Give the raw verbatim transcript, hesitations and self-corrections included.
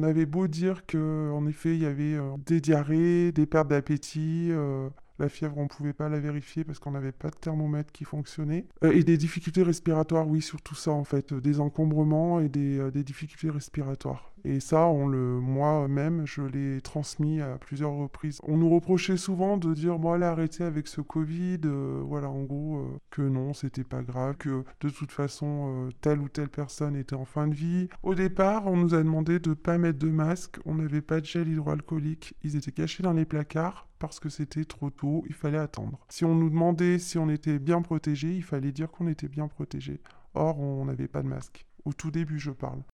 on avait beau dire qu'en effet, il y avait euh, des diarrhées, des pertes d'appétit, euh, la fièvre, on ne pouvait pas la vérifier parce qu'on n'avait pas de thermomètre qui fonctionnait. Euh, et des difficultés respiratoires, oui, surtout ça en fait, des encombrements et des, euh, des difficultés respiratoires. Et ça, on le, moi-même, je l'ai transmis à plusieurs reprises. On nous reprochait souvent de dire, bon, allez arrêter avec ce Covid, euh, voilà, en gros, euh, que non, c'était pas grave, que de toute façon, euh, telle ou telle personne était en fin de vie. Au départ, on nous a demandé de pas mettre de masque, on n'avait pas de gel hydroalcoolique, ils étaient cachés dans les placards parce que c'était trop tôt, il fallait attendre. Si on nous demandait si on était bien protégé, il fallait dire qu'on était bien protégé. Or, on n'avait pas de masque. Au tout début, je parle.